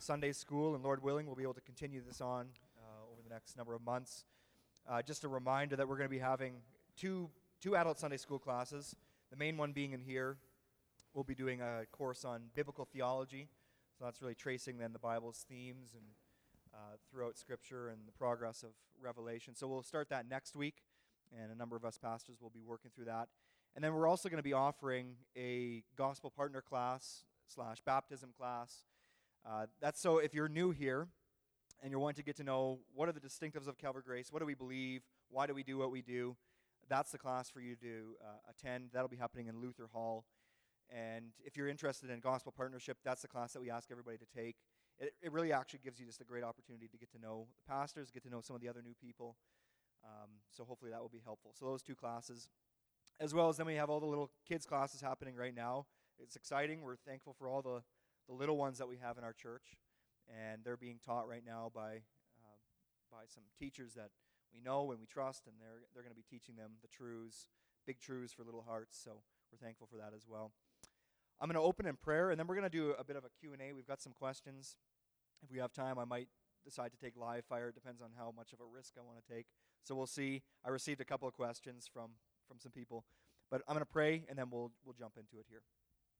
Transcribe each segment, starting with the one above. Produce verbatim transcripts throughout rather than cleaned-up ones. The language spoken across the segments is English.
Sunday school, and Lord willing, we'll be able to continue this on uh, over the next number of months. Uh, just a reminder that we're going to be having two two adult Sunday school classes, the main one being in here. We'll be doing a course on biblical theology, so that's really tracing then the Bible's themes and uh, throughout Scripture and the progress of Revelation. So we'll start that next week, and a number of us pastors will be working through that. And then we're also going to be offering a gospel partner class slash baptism class. Uh, that's so if you're new here and you're wanting to get to know what are the distinctives of Calvary Grace, what do we believe, why do we do what we do, that's the class for you to uh, attend. That'll be happening in Luther Hall. And if you're interested in gospel partnership, that's the class that we ask everybody to take. It, it really actually gives you just a great opportunity to get to know the pastors, get to know some of the other new people. Um, so hopefully that will be helpful. So those two classes. As well as then we have all the little kids classes happening right now. It's exciting. We're thankful for all the, the little ones that we have in our church. And they're being taught right now by uh, by some teachers that we know and we trust, and they're they're going to be teaching them the truths, big truths for little hearts. So we're thankful for that as well. I'm going to open in prayer, and then we're going to do a bit of a Q and A. We've got some questions. If we have time, I might decide to take live fire. It depends on how much of a risk I want to take. So we'll see. I received a couple of questions from from some people. But I'm going to pray, and then we'll we'll jump into it here.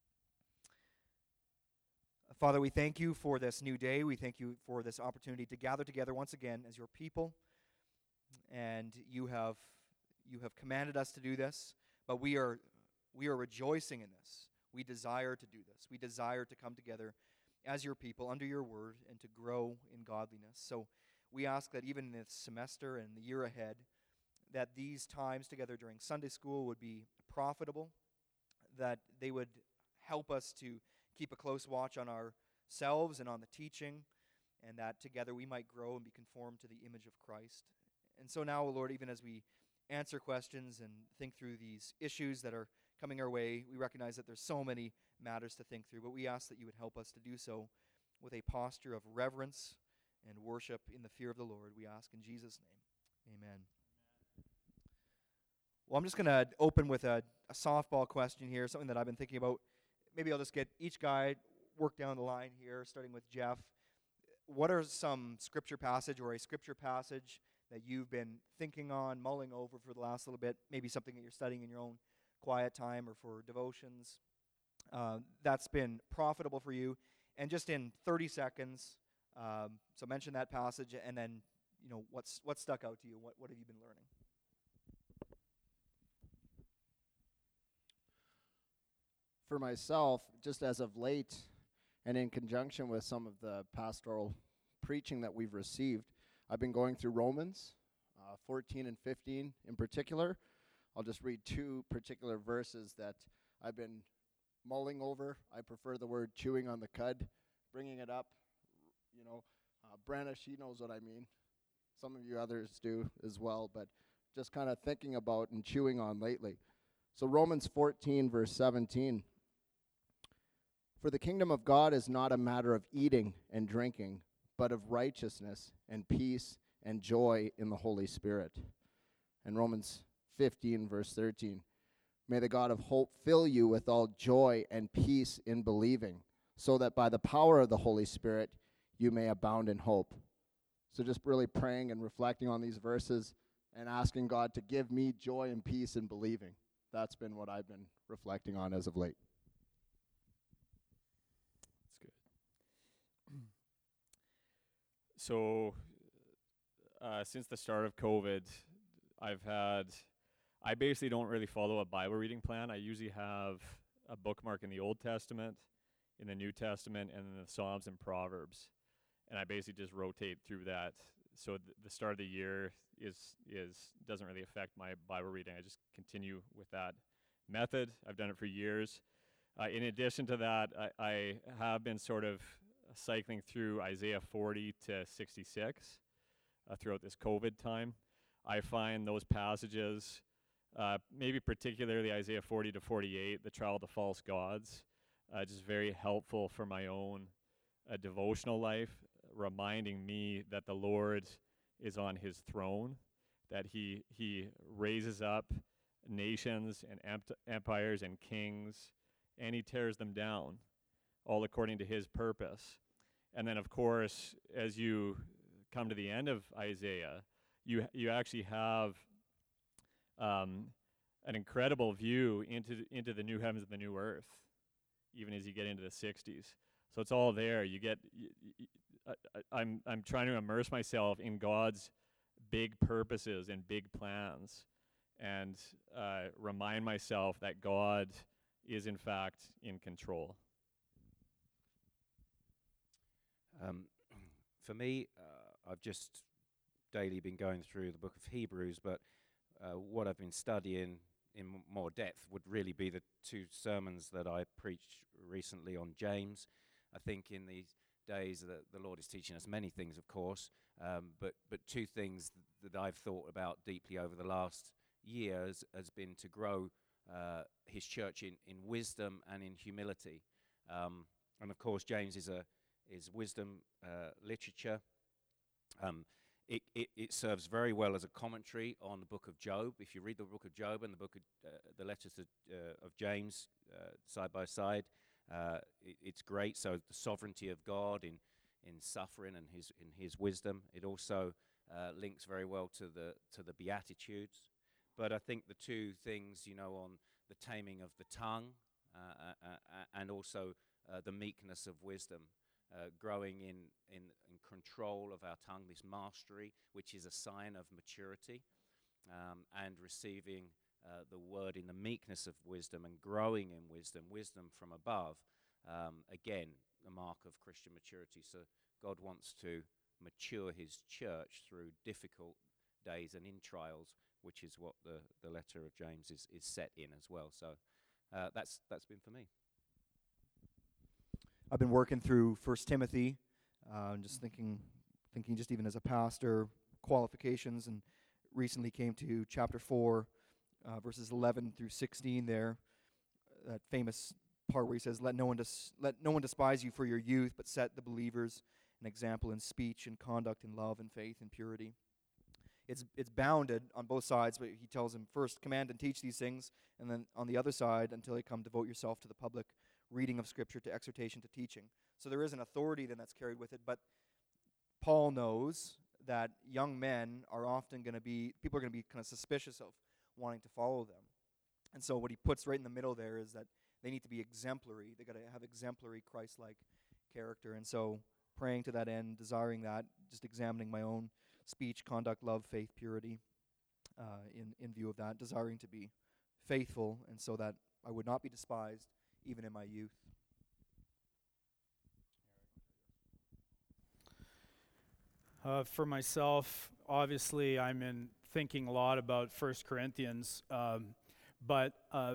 Uh, Father, we thank you for this new day. We thank you for this opportunity to gather together once again as your people. And you have you have commanded us to do this, but we are we are rejoicing in this. We desire to do this. We desire to come together as your people under your word and to grow in godliness. So we ask that even in this semester and the year ahead, that these times together during Sunday school would be profitable, that they would help us to keep a close watch on ourselves and on the teaching, and that together we might grow and be conformed to the image of Christ. And so now, Lord, even as we answer questions and think through these issues that are coming our way, we recognize that there's so many matters to think through, but we ask that you would help us to do so with a posture of reverence and worship in the fear of the Lord. We ask in Jesus' name. Amen. Well, I'm just going to open with a, a softball question here, something that I've been thinking about. Maybe I'll just get each guy, work down the line here, starting with Jeff. What are some scripture passage or a scripture passage that you've been thinking on, mulling over for the last little bit, maybe something that you're studying in your own quiet time or for devotions, uh, that's been profitable for you? And just in thirty seconds, um, so mention that passage, and then, you know, what's what stuck out to you? What, what have you been learning? For myself, just as of late, and in conjunction with some of the pastoral preaching that we've received, I've been going through Romans uh, fourteen and fifteen in particular. I'll just read two particular verses that I've been mulling over. I prefer the word chewing on the cud, bringing it up. You know, uh, Brenna, she knows what I mean. Some of you others do as well, but just kind of thinking about and chewing on lately. So Romans fourteen, verse seventeen. For the kingdom of God is not a matter of eating and drinking, but of righteousness and peace and joy in the Holy Spirit. And Romans fifteen, verse thirteen. May the God of hope fill you with all joy and peace in believing, so that by the power of the Holy Spirit you may abound in hope. So just really praying and reflecting on these verses and asking God to give me joy and peace in believing. That's been what I've been reflecting on as of late. So, uh, since the start of COVID, I've had, I basically don't really follow a Bible reading plan. I usually have a bookmark in the Old Testament, in the New Testament, and in the Psalms and Proverbs. And I basically just rotate through that. So th- the start of the year is is doesn't really affect my Bible reading. I just continue with that method. I've done it for years. Uh, in addition to that, I, I have been sort of cycling through Isaiah forty to sixty-six uh, throughout this COVID time. I find those passages, uh, maybe particularly Isaiah forty to forty-eight, the trial of the false gods, uh, just very helpful for my own uh, devotional life, reminding me that the Lord is on his throne, that he he raises up nations and emp- empires and kings, and he tears them down, all according to his purpose. And then, of course, as you come to the end of Isaiah, you you actually have um, an incredible view into the, into the new heavens and the new earth, even as you get into the sixties. So it's all there. You get. Y- y- I, I, I'm I'm trying to immerse myself in God's big purposes and big plans, and uh, remind myself that God is in fact in control. Um, for me, uh, I've just daily been going through the book of Hebrews, but uh, what I've been studying in m- more depth would really be the two sermons that I preached recently on James. I think in these days that the Lord is teaching us many things, of course, um, but but two things th- that I've thought about deeply over the last years has been to grow uh, His church in, in wisdom and in humility. Um, and of course, James is a is wisdom uh, literature. Um, it, it, it serves very well as a commentary on the book of Job. If you read the book of Job and the book of uh, the letters of, uh, of James uh, side by side, uh, it, it's great. So the sovereignty of God in in suffering and His in His wisdom. It also uh, links very well to the to the Beatitudes. But I think the two things, you know, on the taming of the tongue uh, uh, uh, and also uh, the meekness of wisdom. Uh, growing in, in, in control of our tongue, this mastery, which is a sign of maturity, um, and receiving uh, the word in the meekness of wisdom and growing in wisdom, wisdom from above, um, again, a mark of Christian maturity. So God wants to mature His church through difficult days and in trials, which is what the, the letter of James is, is set in as well. So uh, that's that's been for me. I've been working through First Timothy, uh, just thinking, thinking just even as a pastor, qualifications, and recently came to chapter four, uh, verses eleven through sixteen. There, that famous part where he says, "Let no one dis- let no one despise you for your youth, but set the believers an example in speech and conduct, in love and faith and purity." It's it's bounded on both sides, but he tells him first, command and teach these things, and then on the other side, until they come, devote yourself to the public reading of Scripture, to exhortation, to teaching. So there is an authority then that's carried with it, but Paul knows that young men are often going to be, people are going to be kind of suspicious of wanting to follow them. And so what he puts right in the middle there is that they need to be exemplary. They got to have exemplary Christ-like character. And so praying to that end, desiring that, just examining my own speech, conduct, love, faith, purity, uh, in, in view of that, desiring to be faithful, and so that I would not be despised even in my youth. Uh, for myself, obviously, I'm in thinking a lot about First Corinthians, um, but uh,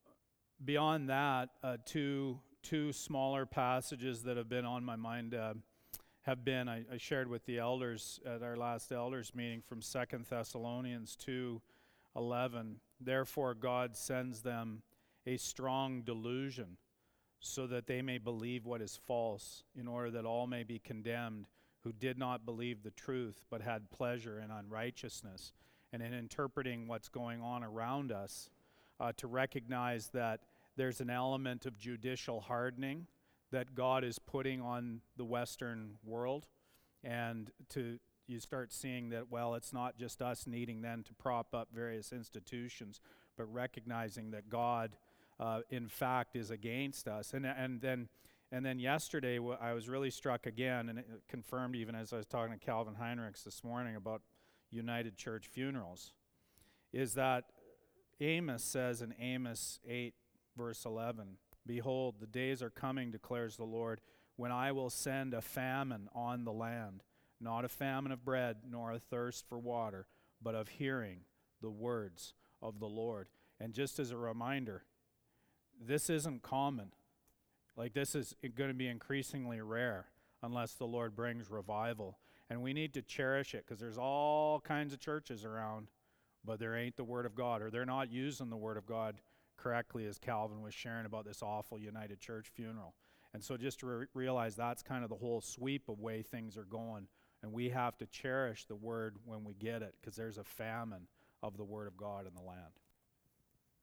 beyond that, uh, two two smaller passages that have been on my mind uh, have been, I, I shared with the elders at our last elders meeting from Second Thessalonians two eleven. Therefore God sends them a strong delusion, so that they may believe what is false, in order that all may be condemned who did not believe the truth, but had pleasure in unrighteousness. And in interpreting what's going on around us, uh, to recognize that there's an element of judicial hardening that God is putting on the Western world, and to you start seeing that, well, it's not just us needing then to prop up various institutions, but recognizing that God Uh, in fact, is against us. And and then and then yesterday, w- I was really struck again, and it confirmed even as I was talking to Calvin Heinrichs this morning about United Church funerals, is that Amos says in Amos eight, verse eleven, "Behold, the days are coming, declares the Lord, when I will send a famine on the land, not a famine of bread, nor a thirst for water, but of hearing the words of the Lord." And just as a reminder, this isn't common. Like, this is going to be increasingly rare unless the Lord brings revival. And we need to cherish it, because there's all kinds of churches around, but there ain't the Word of God, or they're not using the Word of God correctly, as Calvin was sharing about this awful United Church funeral. And so just to re- realize that's kind of the whole sweep of way things are going. And we have to cherish the Word when we get it, because there's a famine of the Word of God in the land.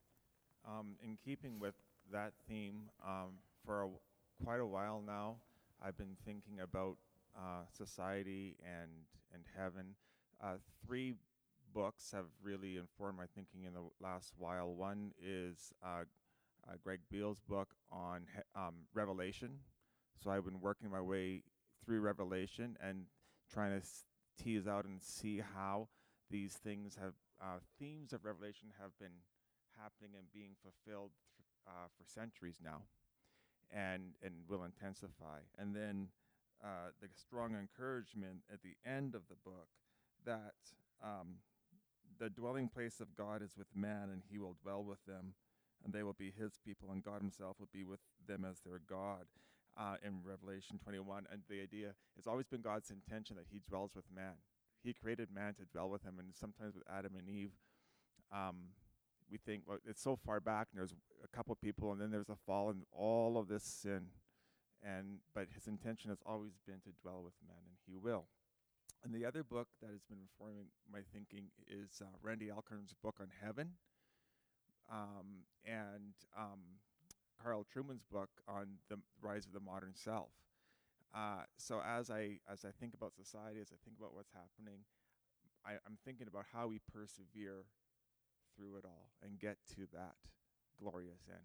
Um, in keeping with that theme, um, for a, quite a while now, I've been thinking about uh, society and and heaven. Uh, three books have really informed my thinking in the last while. One is uh, uh, Greg Beale's book on he- um, Revelation. So I've been working my way through Revelation and trying to s- tease out and see how these things have, uh, themes of Revelation have been happening and being fulfilled th- uh, for centuries now, and and will intensify. And then uh, the strong encouragement at the end of the book that um, the dwelling place of God is with man, and he will dwell with them, and they will be his people, and God himself will be with them as their God. Uh, in Revelation twenty-one, and the idea, it's always been God's intention that he dwells with man. He created man to dwell with him, and sometimes with Adam and Eve, um, we think, well, it's so far back, and there's a couple people, and then there's a fall, and all of this sin, and but his intention has always been to dwell with men, and he will. And the other book that has been informing my thinking is uh, Randy Alcorn's book on heaven, um, and um, Carl Trueman's book on the rise of the modern self. Uh, so as I as I think about society, as I think about what's happening, I, I'm thinking about how we persevere through it all and get to that glorious end.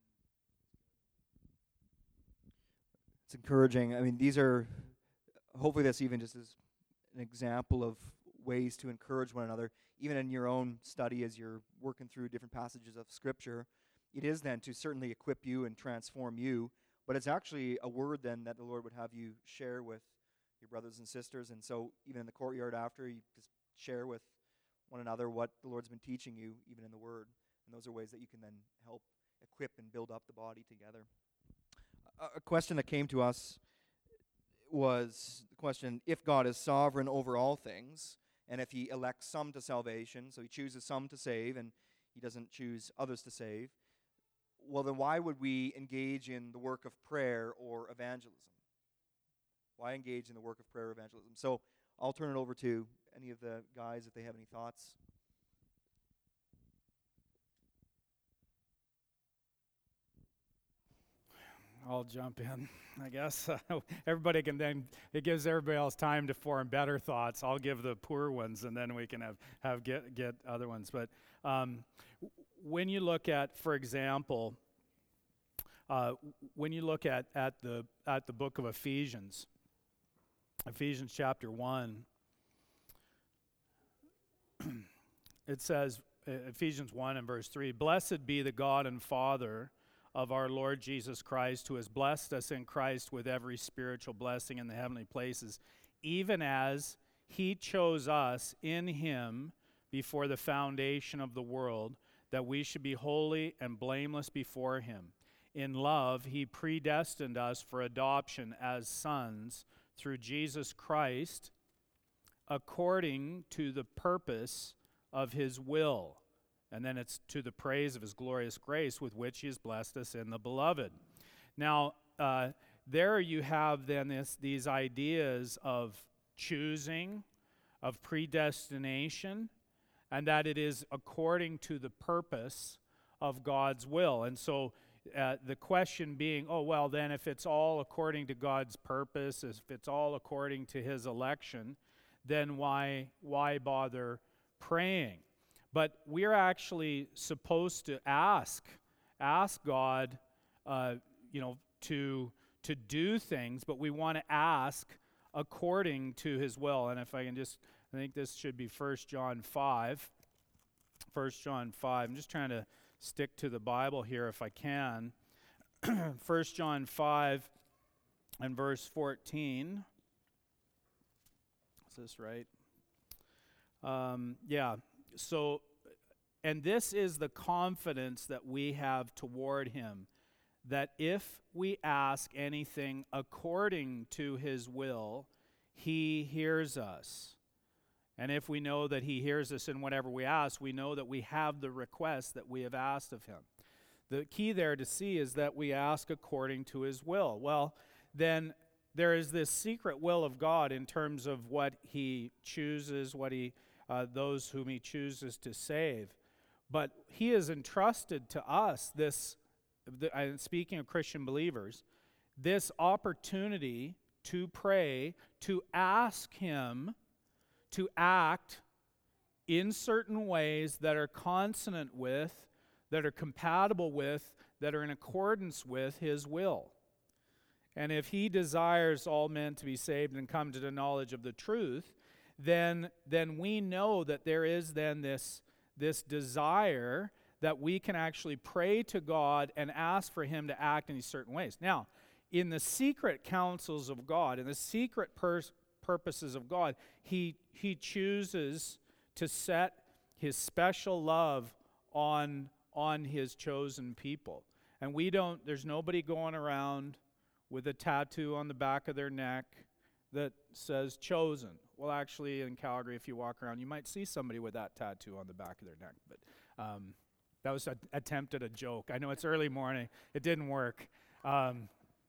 It's encouraging. I mean, these are, hopefully this even just is an example of ways to encourage one another, even in your own study as you're working through different passages of Scripture. It is then to certainly equip you and transform you, but it's actually a word then that the Lord would have you share with your brothers and sisters. And so even in the courtyard after, you just share with one another what the Lord's been teaching you, even in the Word. And those are ways that you can then help equip and build up the body together. A, a question that came to us was the question, if God is sovereign over all things, and if he elects some to salvation, so he chooses some to save, and he doesn't choose others to save, well, then why would we engage in the work of prayer or evangelism? Why engage in the work of prayer or evangelism? So I'll turn it over to any of the guys if they have any thoughts. I'll jump in, I guess. Everybody can then, it gives everybody else time to form better thoughts. I'll give the poor ones, and then we can have, have get, get other ones. But um, when you look at, for example, uh, when you look at, at the at the book of Ephesians, Ephesians chapter one, it says, uh, Ephesians one and verse three, "Blessed be the God and Father of our Lord Jesus Christ, who has blessed us in Christ with every spiritual blessing in the heavenly places, even as he chose us in him before the foundation of the world, that we should be holy and blameless before him. In love, he predestined us for adoption as sons through Jesus Christ, according to the purpose of his will." And then it's to the praise of his glorious grace with which he has blessed us in the beloved. Now, uh, there you have then this, these ideas of choosing, of predestination, and that it is according to the purpose of God's will. And so uh, the question being, oh, well, then if it's all according to God's purpose, if it's all according to his election, then why why bother praying? But we're actually supposed to ask, ask God, uh, you know, to to do things, but we want to ask according to his will. And if I can just, I think this should be First John five. First John five. I'm just trying to stick to the Bible here if I can. First John five and verse fourteen. Is this right? Um, yeah. So, and this is the confidence that we have toward him, that if we ask anything according to his will, he hears us. And if we know that he hears us in whatever we ask, we know that we have the request that we have asked of him. The key there to see is that we ask according to his will. Well, then there is this secret will of God in terms of what he chooses, what he Uh, those whom he chooses to save. But he has entrusted to us this, the, uh, speaking of Christian believers, this opportunity to pray, to ask Him to act in certain ways that are consonant with, that are compatible with, that are in accordance with His will. And if He desires all men to be saved and come to the knowledge of the truth, then, then we know that there is then this, this desire that we can actually pray to God and ask for Him to act in these certain ways. Now, in the secret counsels of God, in the secret pers- purposes of God, He, he chooses to set His special love on, on His chosen people. And we don't, there's nobody going around with a tattoo on the back of their neck that says chosen. Well, actually, in Calgary, if you walk around, you might see somebody with that tattoo on the back of their neck. But um, that was an attempt at a joke. I know it's early morning. It didn't work. Um,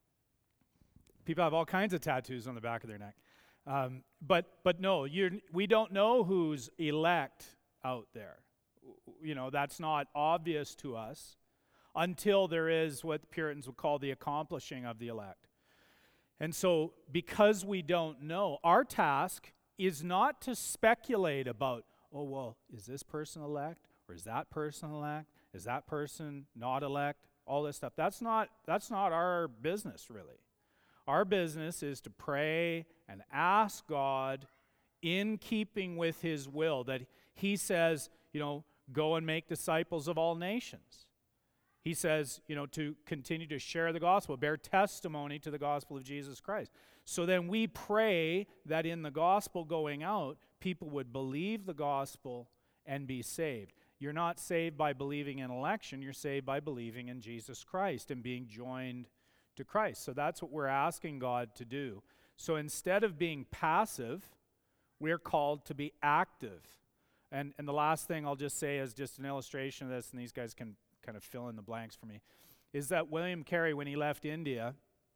people have all kinds of tattoos on the back of their neck. Um, but but no, you're, we don't know who's elect out there. You know, that's not obvious to us until there is what the Puritans would call the accomplishing of the elect. And so, because we don't know, our task is not to speculate about, oh, well, is this person elect? Or is that person elect? Is that person not elect? All this stuff. That's not, that's not our business, really. Our business is to pray and ask God in keeping with His will, that He says, you know, go and make disciples of all nations. He says, you know, to continue to share the gospel, bear testimony to the gospel of Jesus Christ. So then we pray that in the gospel going out, people would believe the gospel and be saved. You're not saved by believing in election. You're saved by believing in Jesus Christ and being joined to Christ. So that's what we're asking God to do. So instead of being passive, we're called to be active. And, and the last thing I'll just say is just an illustration of this, and these guys can kind of fill in the blanks for me, is that William Carey, when he left India,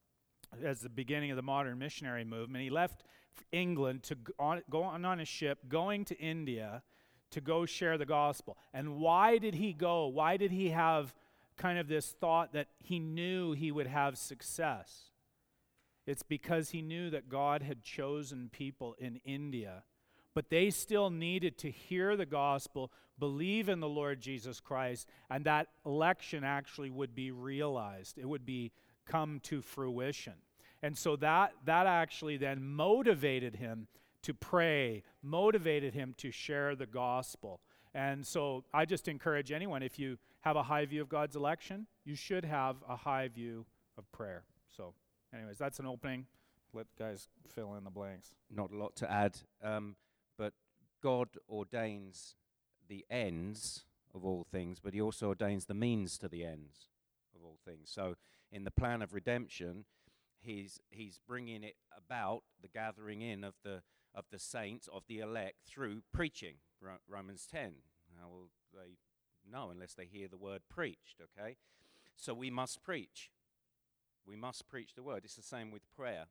as the beginning of the modern missionary movement, he left England to go on, go on, on a ship going to India to go share the gospel. And why did he go? Why did he have kind of this thought that he knew he would have success? It's because he knew that God had chosen people in India, but they still needed to hear the gospel, believe in the Lord Jesus Christ, and that election actually would be realized. It would be come to fruition. And so that that actually then motivated him to pray, motivated him to share the gospel. And so I just encourage anyone, if you have a high view of God's election, you should have a high view of prayer. So anyways, that's an opening. Let guys fill in the blanks. Not a lot to add, um, but God ordains the ends of all things, but He also ordains the means to the ends of all things. So in the plan of redemption, He's He's bringing it about, the gathering in of the of the saints, of the elect, through preaching. Ro- Romans ten. How will they know unless they hear the word preached? Okay, so we must preach. We must preach the word. It's the same with prayer,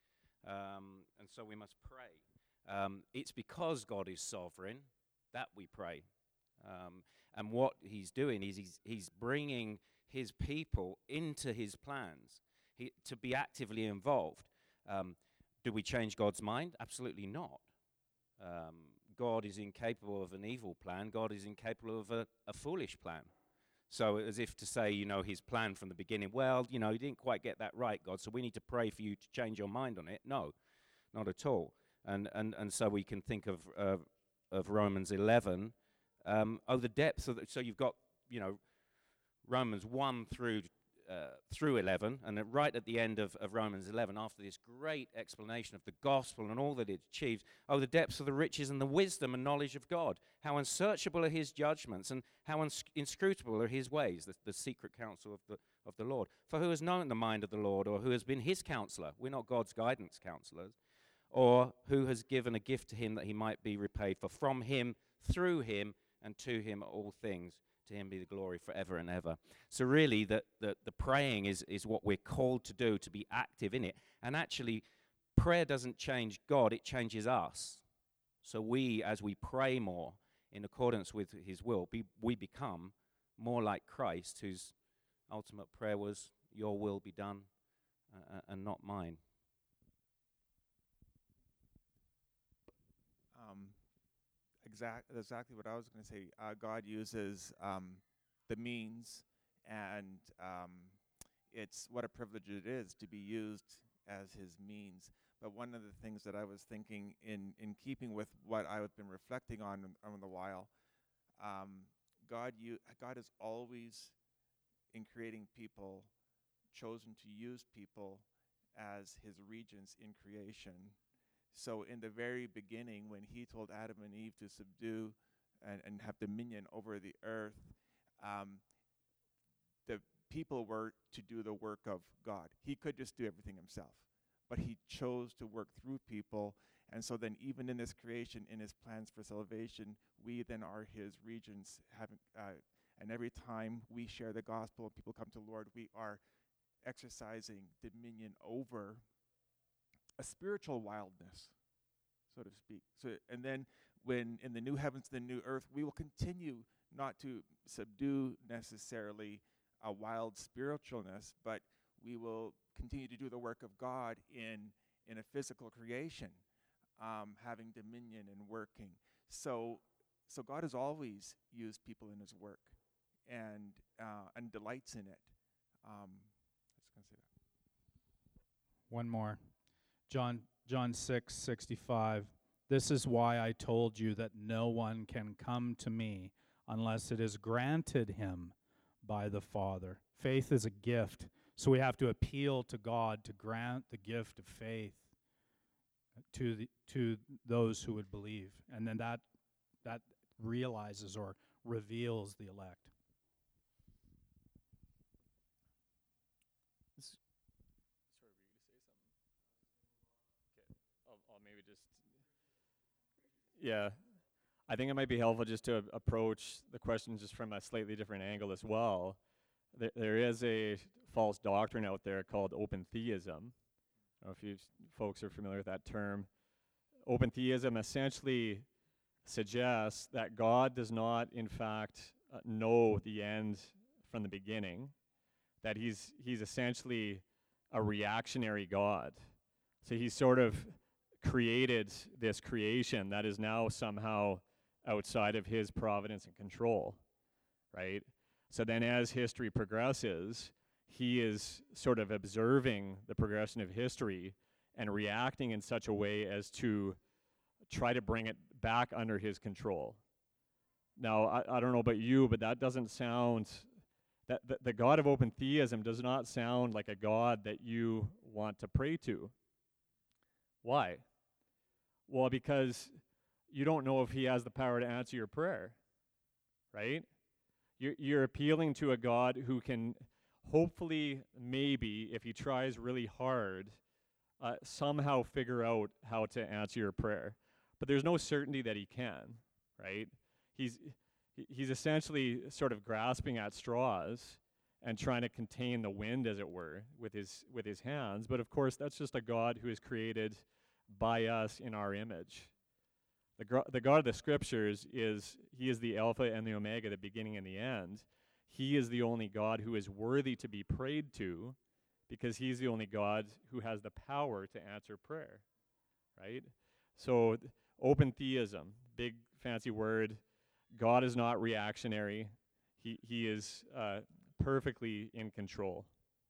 um, and so we must pray. Um, it's because God is sovereign that we pray, um, and what He's doing is He's He's bringing His people into His plans. He, to be actively involved. Um, do we change God's mind? Absolutely not. Um, God is incapable of an evil plan. God is incapable of a, a foolish plan. So as if to say, you know, His plan from the beginning, well, you know, you didn't quite get that right, God, so we need to pray for you to change your mind on it. No, not at all. And and, and so we can think of uh, of Romans eleven. Um, oh, the depth of the, so you've got, you know, Romans one through Uh, through eleven, and uh, right at the end of, of Romans eleven, after this great explanation of the gospel and all that it achieves, oh, the depths of the riches and the wisdom and knowledge of God, how unsearchable are His judgments and how uns- inscrutable are His ways, the, the secret counsel of the, of the Lord. For who has known the mind of the Lord, or who has been His counselor? We're not God's guidance counselors. Or who has given a gift to Him that He might be repaid? For from Him, through Him, and to Him are all things. To Him be the glory forever and ever. So really, the, the, the praying is, is what we're called to do, to be active in it. And actually, prayer doesn't change God, it changes us. So we, as we pray more in accordance with His will, be, we become more like Christ, whose ultimate prayer was, your will be done uh, and not mine. Um, exact, exactly what I was going to say. Uh, God uses um, the means, and um, it's what a privilege it is to be used as His means. But one of the things that I was thinking, in, in keeping with what I've been reflecting on on the while, um, God, you, God is always, in creating people, chosen to use people as His regents in creation. So in the very beginning, when He told Adam and Eve to subdue and, and have dominion over the earth, um, the people were to do the work of God. He could just do everything Himself, but He chose to work through people. And so then even in this creation, in His plans for salvation, we then are His regents. Having, uh, and every time we share the gospel and people come to the Lord, we are exercising dominion over a spiritual wildness, so to speak. So, and then when in the new heavens, the new earth, we will continue not to subdue necessarily a wild spiritualness, but we will continue to do the work of God in in a physical creation, um, having dominion and working. So, so God has always used people in His work, and uh, and delights in it. Um, I was going to say that. One more. John John six sixty-five. This is why I told you that no one can come to me unless it is granted him by the Father. Faith is a gift, so we have to appeal to God to grant the gift of faith to the to those who would believe, and then that that realizes or reveals the elect. I'll, I'll maybe just, yeah, I think it might be helpful just to a- approach the question just from a slightly different angle as well. There, there is a false doctrine out there called open theism. I don't know if you s- folks are familiar with that term. Open theism essentially suggests that God does not, in fact, uh, know the end from the beginning, that he's he's essentially a reactionary God. So he's sort of created this creation that is now somehow outside of his providence and control, right? So then as history progresses, he is sort of observing the progression of history and reacting in such a way as to try to bring it back under his control. Now, I, I don't know about you, but that doesn't sound, that the, the God of open theism does not sound like a God that you want to pray to. Why? Well, because you don't know if he has the power to answer your prayer, right? You're, you're appealing to a God who can hopefully, maybe, if he tries really hard, uh, somehow figure out how to answer your prayer. But there's no certainty that he can, right? He's, he- he's essentially sort of grasping at straws and trying to contain the wind, as it were, with his, with his hands. But of course, that's just a God who is created by us in our image. The, gro- the God of the Scriptures is, he is the Alpha and the Omega, the beginning and the end. He is the only God who is worthy to be prayed to, because he's the only God who has the power to answer prayer, right? So th- open theism, big fancy word. God is not reactionary. He, he is uh, perfectly in control.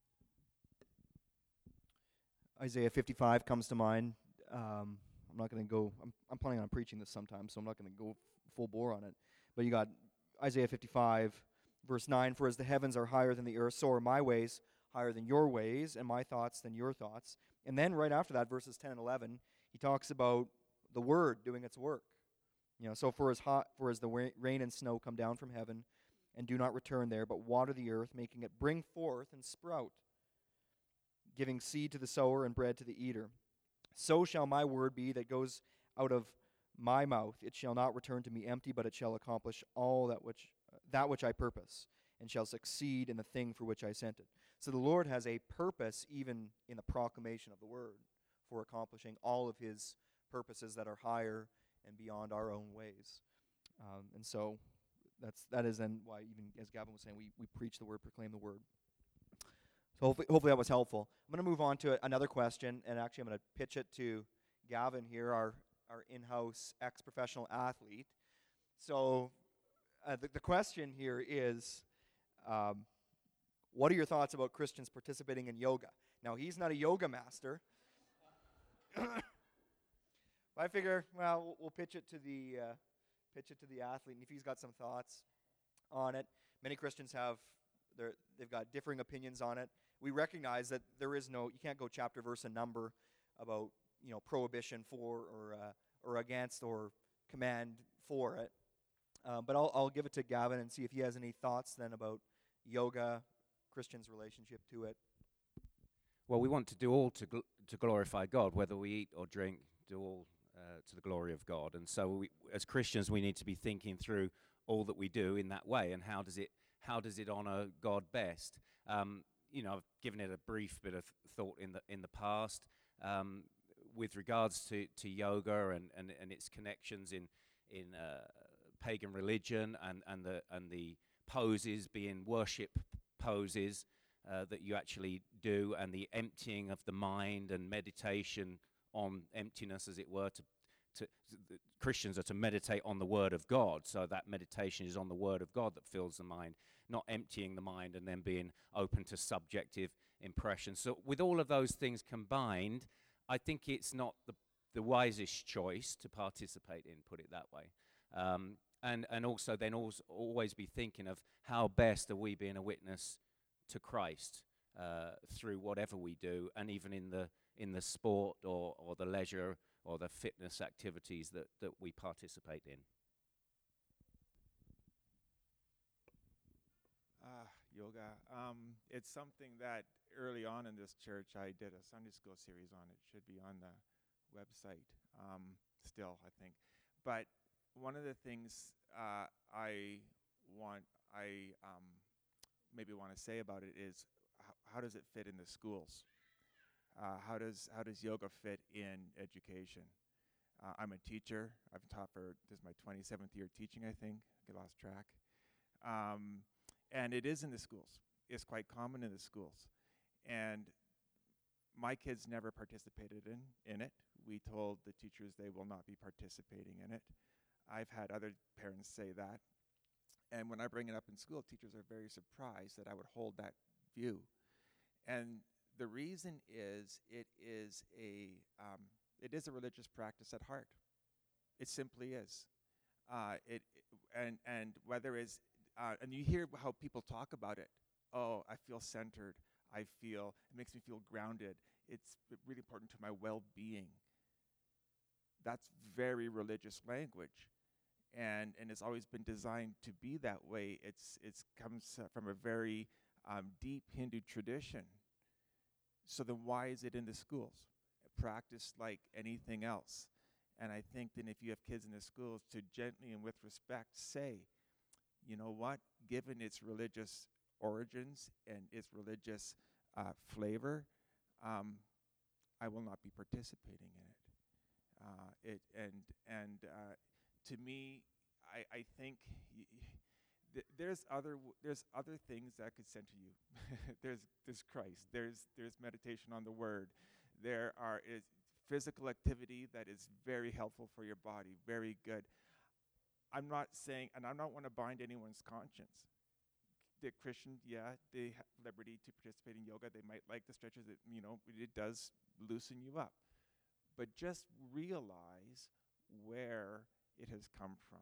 Isaiah fifty-five comes to mind. Um, I'm not going to go, I'm, I'm planning on preaching this sometime, so I'm not going to go f- full bore on it. But you got Isaiah fifty-five, verse nine, "For as the heavens are higher than the earth, so are my ways higher than your ways, and my thoughts than your thoughts." And then right after that, verses ten and eleven, he talks about the Word doing its work. You know, so for as hot, for as the wa- rain and snow come down from heaven, and do not return there, but water the earth, making it bring forth and sprout, giving seed to the sower and bread to the eater, so shall my word be that goes out of my mouth. It shall not return to me empty, but it shall accomplish all that which uh, that which I purpose, and shall succeed in the thing for which I sent it. So the Lord has a purpose even in the proclamation of the word for accomplishing all of his purposes that are higher and beyond our own ways. Um, and so that's that is then why, even as Gavin was saying, we, we preach the word, proclaim the word. So So hopefully, hopefully that was helpful. I'm going to move on to a- another question, and actually I'm going to pitch it to Gavin here, our, our in-house ex-professional athlete. So uh, the, the question here is, um, what are your thoughts about Christians participating in yoga? Now, he's not a yoga master. I figure, well, we'll- we'll pitch it to the uh, pitch it to the athlete, and if he's got some thoughts on it. Many Christians have their, they've got differing opinions on it. We recognize that there is no, you can't go chapter, verse, and number about, you know, prohibition for or uh, or against or command for it. Uh, but I'll I'll give it to Gavin and see if he has any thoughts then about yoga, Christians' relationship to it. Well, we want to do all to gl- to glorify God, whether we eat or drink, do all uh, to the glory of God. And so, we, as Christians, we need to be thinking through all that we do in that way, and how does it how does it honor God best? Um, you know, I've given it a brief bit of thought in the in the past um, with regards to, to yoga and, and, and its connections in in uh, pagan religion and, and the and the poses being worship poses uh, that you actually do, and the emptying of the mind and meditation on emptiness, as it were. To, to, to Christians are to meditate on the Word of God, so that meditation is on the Word of God that fills the mind, not emptying the mind and then being open to subjective impressions. So with all of those things combined, I think it's not the the wisest choice to participate in, put it that way. Um, and, and also then also always be thinking of how best are we being a witness to Christ uh, through whatever we do, and even in the in the sport or, or the leisure or the fitness activities that, that we participate in. Uh, yoga. Um, it's something that early on in this church I did a Sunday school series on. It should be on the website um, still, I think. But one of the things uh, I want, I um, maybe want to say about it is, h- how does it fit in the schools? Uh, how does how does yoga fit in education? Uh, I'm a teacher. I've taught for, this is my twenty-seventh year teaching, I think. I lost track. Um, and it is in the schools. It's quite common in the schools. And my kids never participated in, in it. We told the teachers they will not be participating in it. I've had other parents say that. And when I bring it up in school, teachers are very surprised that I would hold that view. And the reason is it is a um, it is a religious practice at heart. It simply is. Uh, it, it and and whether it's uh, and you hear how people talk about it. Oh, I feel centered. I feel it makes me feel grounded. It's really important to my well-being. That's very religious language, and and it's always been designed to be that way. It's it's comes uh, from a very um, deep Hindu tradition. So then why is it in the schools? Practiced like anything else. And I think that if you have kids in the schools, to gently and with respect say, you know what, given its religious origins and its religious uh, flavor, um, I will not be participating in it. Uh, it and and uh, to me, I, I think y- th- there's other w- there's other things that could center you. there's there's Christ. There's there's meditation on the Word. There are is physical activity that is very helpful for your body. Very good. I'm not saying, and I don't want to bind anyone's conscience. The Christian, yeah, they have liberty to participate in yoga. They might like the stretches. That, you know, it does loosen you up. But just realize where it has come from.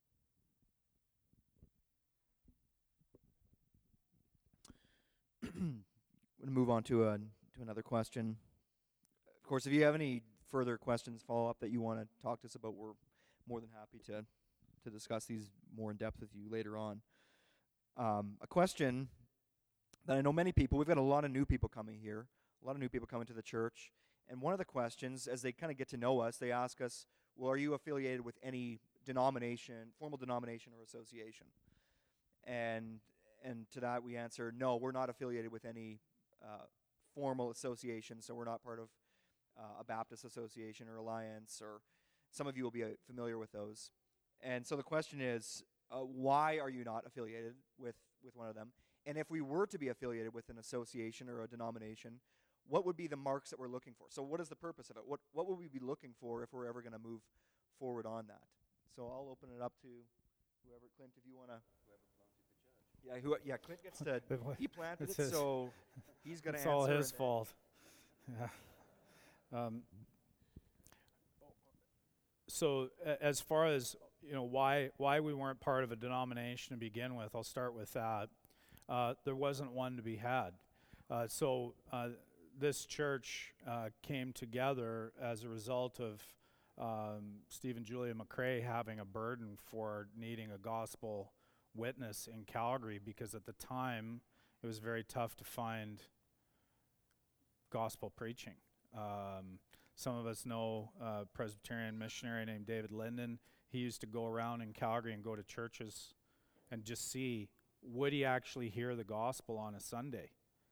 We're going to move on to a, to another question. Of course, if you have any further questions, follow up that you want to talk to us about, we're more than happy to to discuss these more in depth with you later on. Um, a question that I know many people, we've got a lot of new people coming here, a lot of new people coming to the church, and one of the questions, as they kind of get to know us, they ask us, well, are you affiliated with any denomination, formal denomination or association? And and to that we answer, no, we're not affiliated with any uh, formal association, so we're not part of uh, a Baptist association or alliance, or some of you will be uh, familiar with those. And so the question is, uh, why are you not affiliated with, with one of them? And if we were to be affiliated with an association or a denomination, what would be the marks that we're looking for? So what is the purpose of it? What what would we be looking for if we're ever going to move forward on that? So I'll open it up to whoever. Clint, if you want to. Yeah, who, yeah, Clint gets to, he planted It's it, his- so he's going to It's answer. all his and- fault. Yeah. Um, so a- as far as, you know, why why we weren't part of a denomination to begin with, I'll start with that. Uh, there wasn't one to be had. Uh, so uh, this church uh, came together as a result of um, Steve and Julia McCrae having a burden for needing a gospel witness in Calgary, because at the time it was very tough to find gospel preaching. Um, some of us know a Presbyterian missionary named David Linden. He used to go around in Calgary and go to churches and just see, would he actually hear the gospel on a Sunday?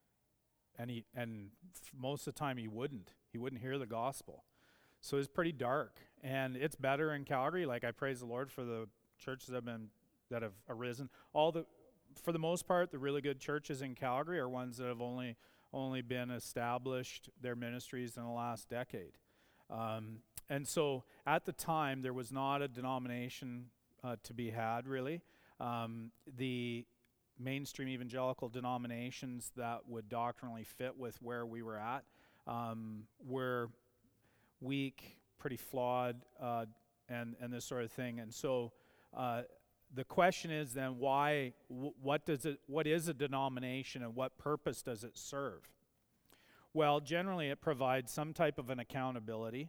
And he and f- most of the time he wouldn't. He wouldn't hear the gospel. So it's pretty dark, and it's better in Calgary. Like, I praise the Lord for the churches that have been that have arisen. All the, for the most part, the really good churches in Calgary are ones that have only only been established their ministries in the last decade. Um, and so at the time, there was not a denomination uh, to be had, really. Um, the mainstream evangelical denominations that would doctrinally fit with where we were at um, were weak, pretty flawed, uh, and, and this sort of thing. And so uh, the question is then, why, w- what does it, what is a denomination, and what purpose does it serve? Well, generally it provides some type of an accountability,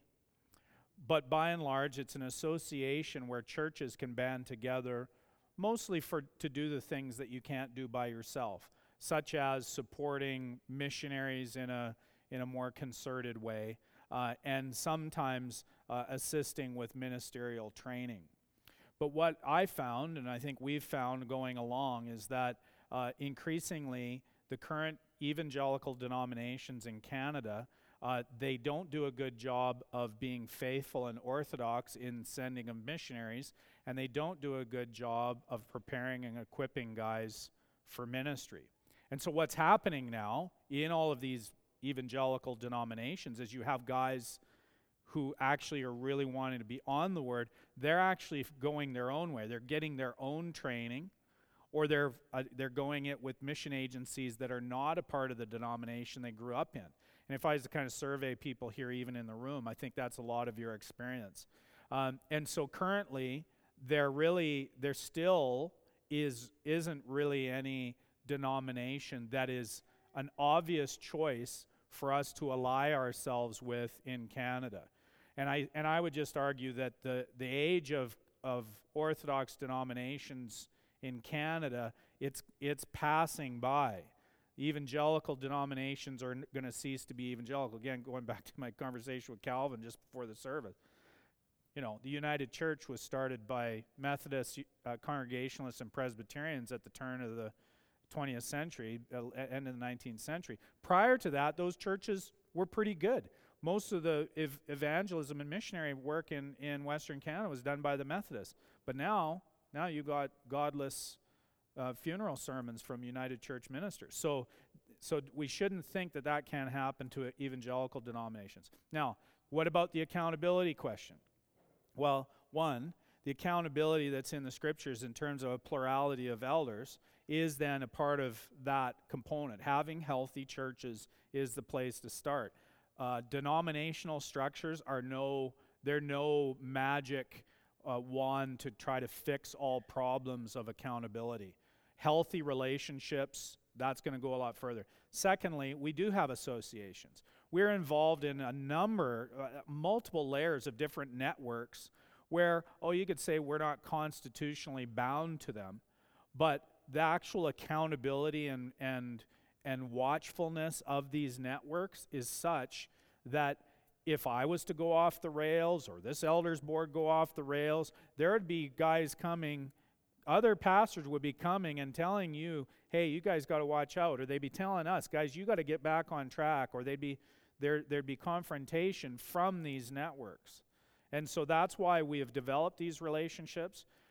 but by and large it's an association where churches can band together mostly for to do the things that you can't do by yourself, such as supporting missionaries in a in a more concerted way, uh, and sometimes uh, assisting with ministerial training. But what I found, and I think we've found going along, is that uh, increasingly the current evangelical denominations in Canada, uh, they don't do a good job of being faithful and orthodox in sending of missionaries, and they don't do a good job of preparing and equipping guys for ministry. And so what's happening now in all of these evangelical denominations is you have guys who actually are really wanting to be on the word. They're actually f- going their own way. They're getting their own training, or they're uh, they're going it with mission agencies that are not a part of the denomination they grew up in. And if I was to kind of survey people here, even in the room, I think that's a lot of your experience. Um, and so currently, there really, there still is isn't really any denomination that is an obvious choice for us to ally ourselves with in Canada. And I and I would just argue that the the age of of Orthodox denominations in Canada, it's it's passing by. Evangelical denominations are n- going to cease to be evangelical. Again, going back to my conversation with Calvin just before the service. You know, the United Church was started by Methodists, uh, Congregationalists, and Presbyterians at the turn of the twentieth century, uh, end of the nineteenth century. Prior to that, those churches were pretty good. Most of the ev- evangelism and missionary work in, in Western Canada was done by the Methodists. But now, now you got godless uh, funeral sermons from United Church ministers. So, so we shouldn't think that that can't happen to evangelical denominations. Now, what about the accountability question? Well, one, the accountability that's in the scriptures in terms of a plurality of elders is then a part of that component. Having healthy churches is the place to start. Uh, denominational structures are no, they're no magic uh, wand to try to fix all problems of accountability. Healthy relationships, that's going to go a lot further. Secondly, we do have associations. We're involved in a number, uh, multiple layers of different networks where, oh, you could say we're not constitutionally bound to them, but the actual accountability and and and watchfulness of these networks is such that if I was to go off the rails, or this elders board go off the rails, there would be guys coming, other pastors would be coming and telling you, hey, you guys got to watch out, or they'd be telling us, guys, you got to get back on track, or they'd be there there'd be confrontation from these networks. And so that's why we have developed these relationships.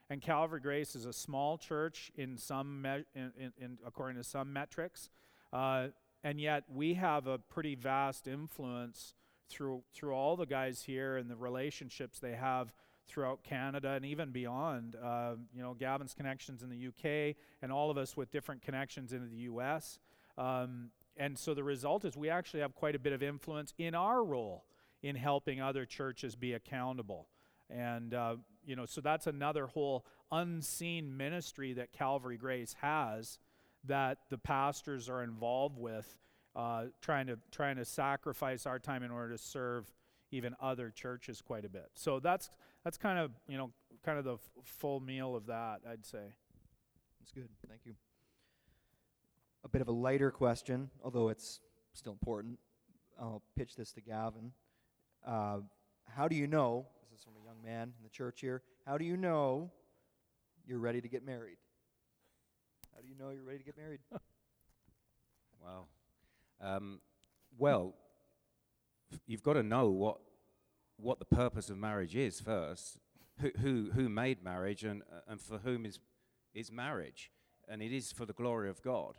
And Calvary Grace is a small church in some me- in, in, in according to some metrics, uh, and yet we have a pretty vast influence through through all the guys here and the relationships they have throughout Canada and even beyond. Uh, you know, Gavin's connections in the U K, and all of us with different connections into the U S. Um, and so the result is we actually have quite a bit of influence in our role in helping other churches be accountable. And, uh, you know, so that's another whole unseen ministry that Calvary Grace has that the pastors are involved with, uh, trying to trying to sacrifice our time in order to serve even other churches quite a bit. So that's that's kind of, you know, kind of the f- full meal of that, I'd say. That's good. Thank you. A bit of a lighter question, although it's still important. I'll pitch this to Gavin. Uh, how do you know, this is from a young man in the church here, how do you know you're ready to get married? How do you know you're ready to get married? Wow. Um, well, f- you've got to know what what the purpose of marriage is first. Who who, who made marriage, and uh, and for whom is is marriage? And it is for the glory of God.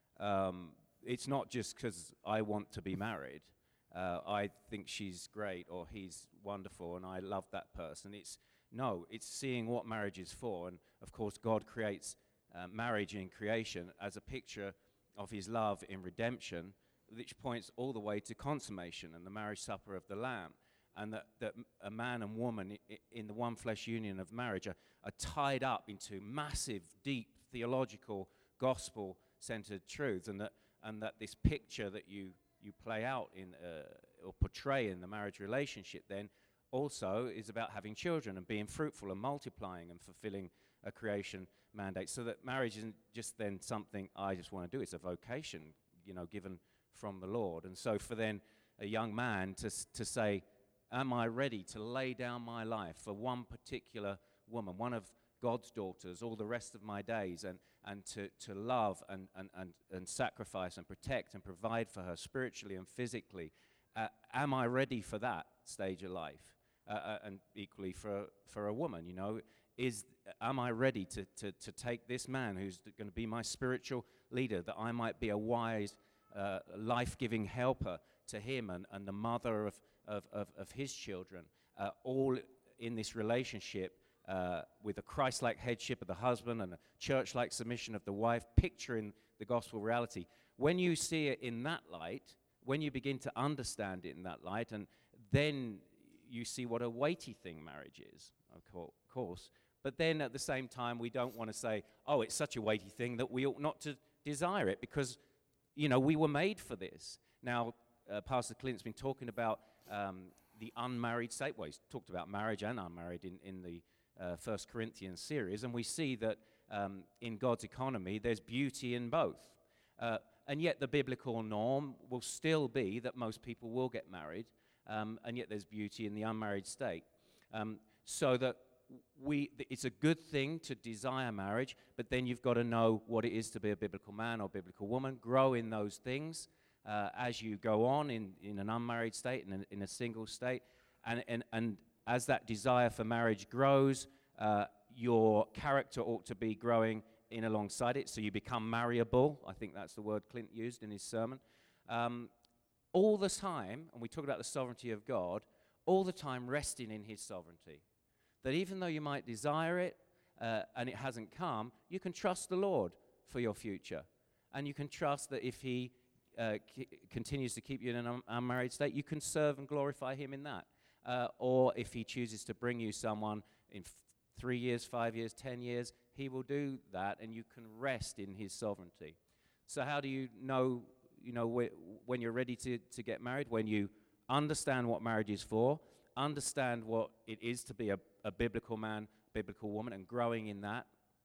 Um, it's not just because I want to be married. Uh, I think she's great or he's wonderful and I love that person. It's no, it's seeing what marriage is for. And of course, God creates uh, marriage in creation as a picture of his love in redemption, which points all the way to consummation and the marriage supper of the Lamb. And that, that a man and woman I- in the one flesh union of marriage are, are tied up into massive, deep, theological, gospel-centered truths. And that, and that this picture that you you play out in uh, or portray in the marriage relationship then also is about having children and being fruitful and multiplying and fulfilling a creation mandate. So that marriage isn't just then something I just want to do. It's a vocation, you know, given from the Lord. And so for then a young man to s- to say, am I ready to lay down my life for one particular woman, one of God's daughters, all the rest of my days, and, and to, to love and, and, and, and sacrifice and protect and provide for her spiritually and physically? Uh, am I ready for that stage of life? Uh, uh, and equally for, for a woman, you know, is am I ready to, to, to take this man who's going to be my spiritual leader, that I might be a wise, uh, life-giving helper to him and, and the mother of, of, of, of his children, uh, all in this relationship, Uh, with a Christ-like headship of the husband and a church-like submission of the wife, picturing the gospel reality. When you see it in that light, when you begin to understand it in that light, and then you see what a weighty thing marriage is, of co- course. But then at the same time, we don't want to say, oh, it's such a weighty thing that we ought not to desire it, because, you know, we were made for this. Now, uh, Pastor Clint's been talking about um, the unmarried state. Well, he's talked about marriage and unmarried in, in the Uh, First Corinthians series, and we see that um, in God's economy there's beauty in both. Uh, and yet the biblical norm will still be that most people will get married, um, and yet there's beauty in the unmarried state. Um, so that we, th- it's a good thing to desire marriage, but then you've got to know what it is to be a biblical man or biblical woman, grow in those things uh, as you go on in, in an unmarried state and in, in a single state, and and and as that desire for marriage grows, uh, your character ought to be growing in alongside it, so you become marriable. I think that's the word Clint used in his sermon. Um, all the time, and we talk about the sovereignty of God, all the time resting in his sovereignty. That even though you might desire it, uh, and it hasn't come, you can trust the Lord for your future. And you can trust that if he uh, c- continues to keep you in an un- unmarried state, you can serve and glorify him in that. Uh, or if he chooses to bring you someone in f- three years, five years, ten years, he will do that, and you can rest in his sovereignty. So how do you know, you know, wh- when you're ready to, to get married? When you understand what marriage is for, understand what it is to be a, a biblical man, biblical woman, and growing in that,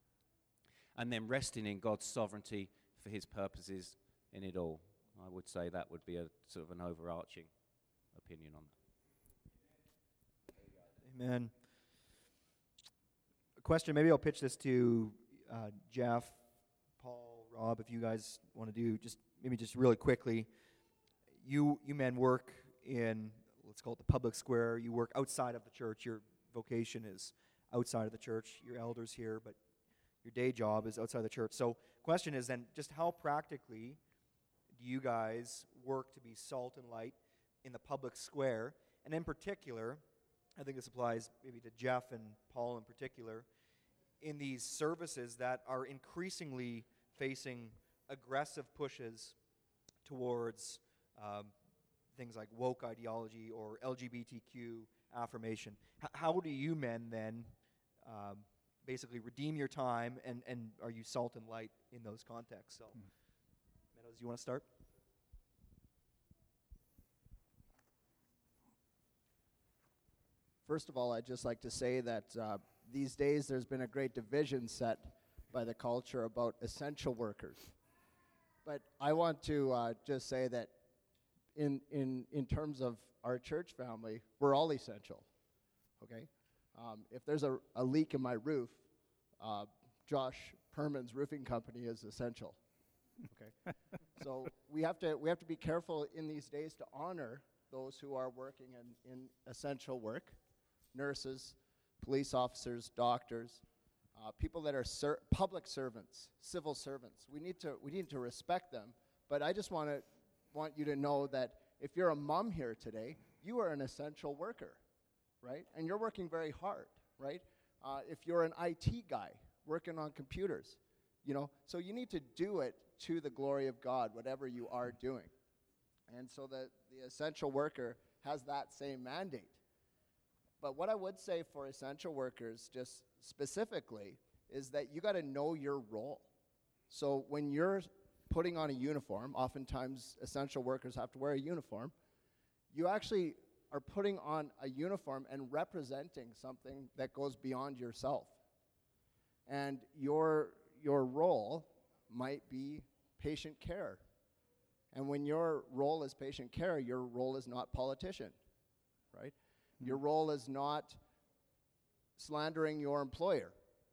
and then resting in God's sovereignty for his purposes in it all. I would say that would be a sort of an overarching opinion on that. Amen. A question, maybe I'll pitch this to uh, Jeff, Paul, Rob, if you guys want to do, just maybe just really quickly. You you men work in, let's call it the public square. You work outside of the church. Your vocation is outside of the church. Your elders here, but your day job is outside the church. So question is then, just how practically do you guys work to be salt and light in the public square? And in particular, I think this applies maybe to Jeff and Paul in particular, in these services that are increasingly facing aggressive pushes towards um, things like woke ideology or L G B T Q affirmation. H- how do you men then um, basically redeem your time, and, and are you salt and light in those contexts? So, Hmm. Meadows, you want to start? First of all, I'd just like to say that uh, these days there's been a great division set by the culture about essential workers. But I want to uh, just say that in, in, in terms of our church family, we're all essential, okay? Um, if there's a, a leak in my roof, uh, Josh Perman's roofing company is essential, okay? So we have to we have to be careful in these days to honor those who are working in, in essential work, nurses, police officers, doctors, uh, people that are ser- public servants, civil servants. We need to we need to respect them. But I just want to want you to know that if you're a mom here today, you are an essential worker, right? And you're working very hard, right? Uh, if you're an I T guy working on computers, you know, so you need to do it to the glory of God, whatever you are doing. And so the, the essential worker has that same mandate. But what I would say for essential workers, just specifically, is that you got to know your role. So when you're putting on a uniform, oftentimes essential workers have to wear a uniform, you actually are putting on a uniform and representing something that goes beyond yourself. And your your role might be patient care. And when your role is patient care, your role is not politician, right? Mm-hmm. Your role is not slandering your employer,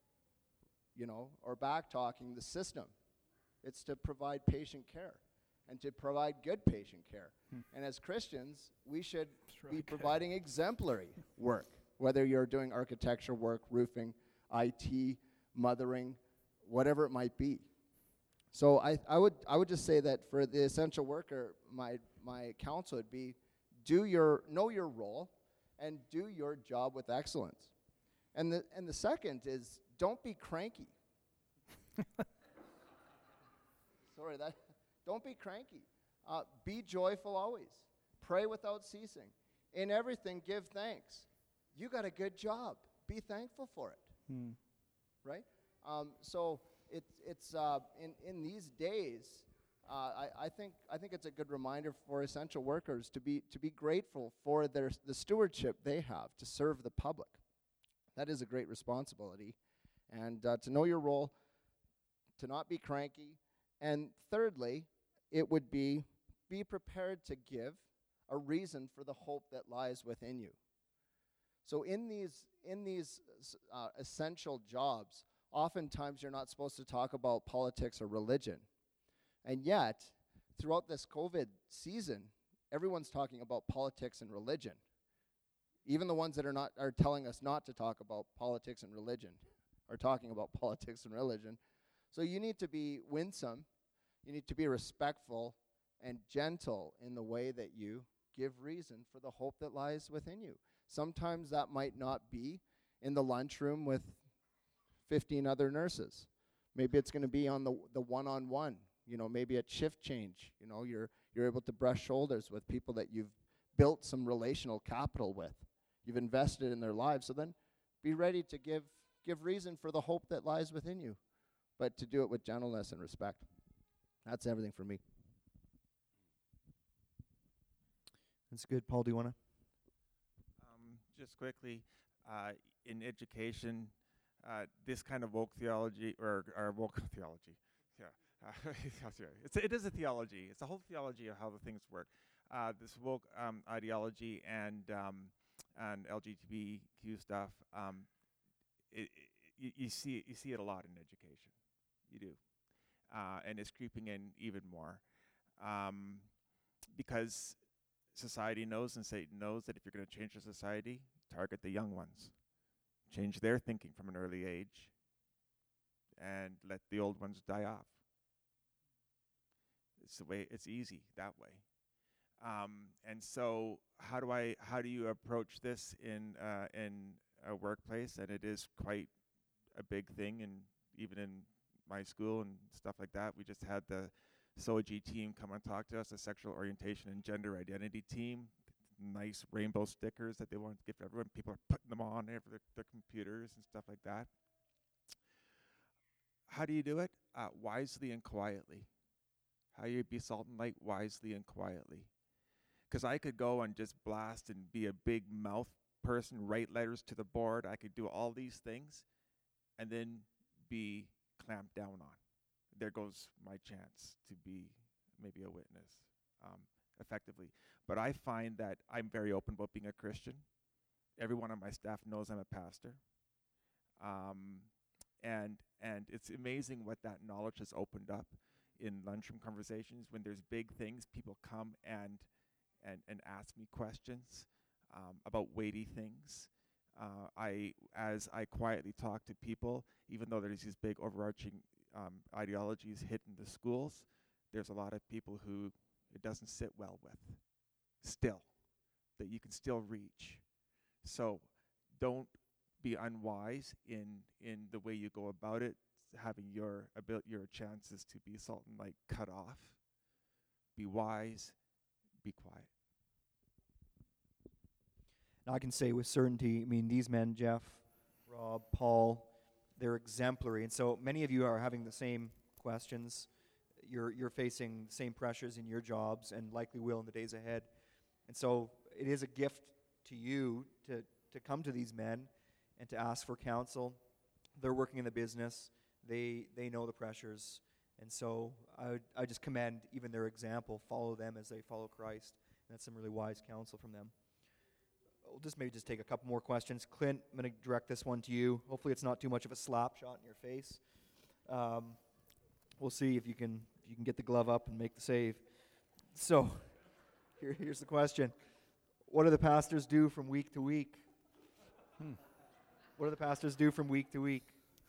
you know, or back-talking the system. It's to provide patient care and to provide good patient care. Hmm. And as Christians, we should really be good. providing exemplary work, whether you're doing architecture work, roofing, I T, mothering, whatever it might be. So I, I would I would just say that for the essential worker, my my counsel would be do your know your role and do your job with excellence. And the and the second is don't be cranky. Sorry, that don't be cranky. Uh, be joyful always. Pray without ceasing. In everything, give thanks. You got a good job. Be thankful for it. Hmm. Right? Um, so it's it's uh, in in these days, uh, I, I think I think it's a good reminder for essential workers to be to be grateful for their the stewardship they have to serve the public. That is a great responsibility, and uh, to know your role, to not be cranky, and thirdly, it would be be prepared to give a reason for the hope that lies within you. So in these in these uh, essential jobs, oftentimes you're not supposed to talk about politics or religion. And yet, throughout this COVID season, everyone's talking about politics and religion. Even the ones that are not are telling us not to talk about politics and religion are talking about politics and religion. So you need to be winsome, you need to be respectful and gentle in the way that you give reason for the hope that lies within you. Sometimes that might not be in the lunchroom with fifteen other nurses. Maybe it's going to be on the the one-on-one, you know, maybe at shift change. You know, you're you're able to brush shoulders with people that you've built some relational capital with. You've invested in their lives. So then be ready to give give reason for the hope that lies within you, but to do it with gentleness and respect. That's everything for me. That's good. Paul, do you want to? Um, just quickly, uh, in education, uh, this kind of woke theology, or, or woke theology, yeah, uh, it's a, it is a theology. It's a whole theology of how the things work. Uh, this woke um, ideology and um, and L G B T Q stuff, um, it, it, you, you see it, you see it a lot in education. You do, uh, and it's creeping in even more, um, because society knows and Satan knows that if you're going to change the society, target the young ones. change their thinking from an early age, and let the old ones die off. It's the way. It's easy that way. Um, and so, how do I? How do you approach this in uh, in a workplace? And it is quite a big thing, and even in my school and stuff like that, we just had the S O G team come and talk to us, the sexual orientation and gender identity team. Nice rainbow stickers that they want to give to everyone. People are putting them on their, their, their computers and stuff like that. How do you do it? Uh, wisely and quietly. How you be salt and light wisely and quietly. Because I could go and just blast and be a big mouth person, write letters to the board. I could do all these things and then be clamped down on. There goes my chance to be maybe a witness um, effectively. But I find that I'm very open about being a Christian. Everyone on my staff knows I'm a pastor. Um, and and it's amazing what that knowledge has opened up in lunchroom conversations. When there's big things, people come and and, and ask me questions um, about weighty things. Uh, I, as I quietly talk to people, even though there's these big overarching um, ideologies hitting the schools, there's a lot of people who it doesn't sit well with still, that you can still reach. So don't be unwise in in the way you go about it, having your abil- your chances to be salt and light cut off. Be wise, be quiet. Now I can say with certainty, I mean, these men, Jeff, Rob, Paul, they're exemplary. And so many of you are having the same questions. You're you're facing the same pressures in your jobs and likely will in the days ahead. And so it is a gift to you to, to come to these men and to ask for counsel. They're working in the business. They they know the pressures. And so I would, I just commend even their example. Follow them as they follow Christ. And that's some really wise counsel from them. We'll just maybe just take a couple more questions. Clint, I'm going to direct this one to you. Hopefully it's not too much of a slap shot in your face. Um, we'll see if you can if you can get the glove up and make the save. So here, here's the question. What do the pastors do from week to week? Hmm. What do the pastors do from week to week?